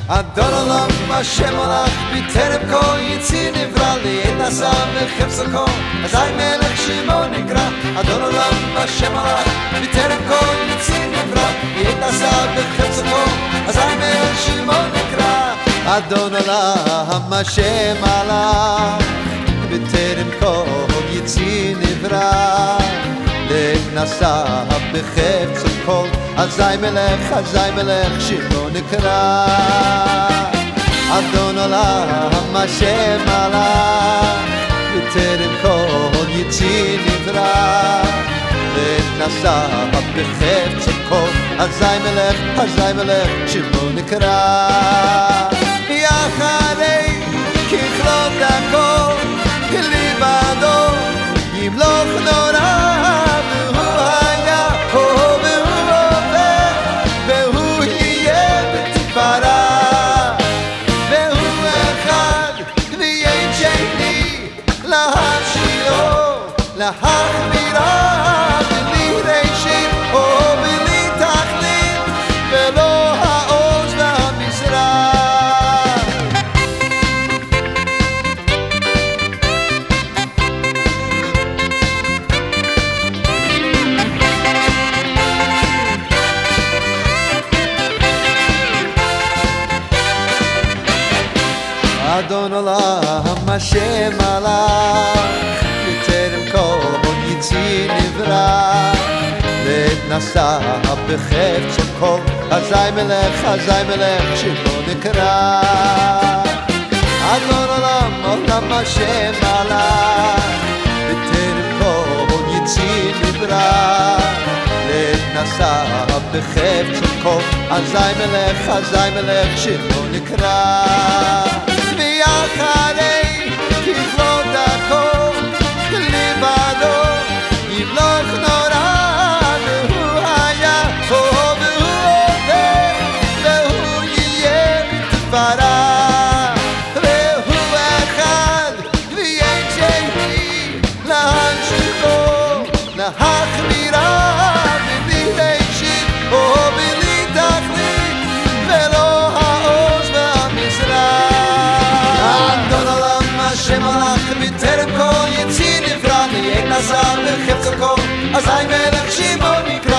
אדון עולם השם הלך בטרם כל יציר נברא ליד נשא וחפצו כל אזי מלך שמו נקרא אדון עולם השם הלך בטרם כל יציר נברא ליד נשא וחפצו כל אזי מלך שמו נקרא אדון עולם השם הלך בטרם כל יציר נברא נשא בחפצו כל אזי מלך שמו נקרא אדון עולם השם הלך בטרם כל יציר נברא ונשא בחפצו כל אזי מלך שמו נקרא יחרי ככלות הכל לבדו ימלוך נורא להחמירה בלי ראשית או בלי תכלית ולא העוז והמשרה אדון עולם השם הלך בטרם כל יציר נברא ונשא בחפצו כל אזי מלך שמו נקרא אדון עולם השם הלך בטרם כל יציר נברא ונשא בחפצו כל אזי מלך שמו נקרא ויחרי ככלות הכל לבדו ימלוך נורא והוא היה והוא עובר והוא יהיה בתפארה והוא אחד ואין שני להמשיכו להחמירה בלי ראשית או בלי תכלית ולא העוז והמשרה אדון עולם השם הלך בטרם כל יציר נברא ליד נשא בחפצו כל אזי מלך שמו נקרא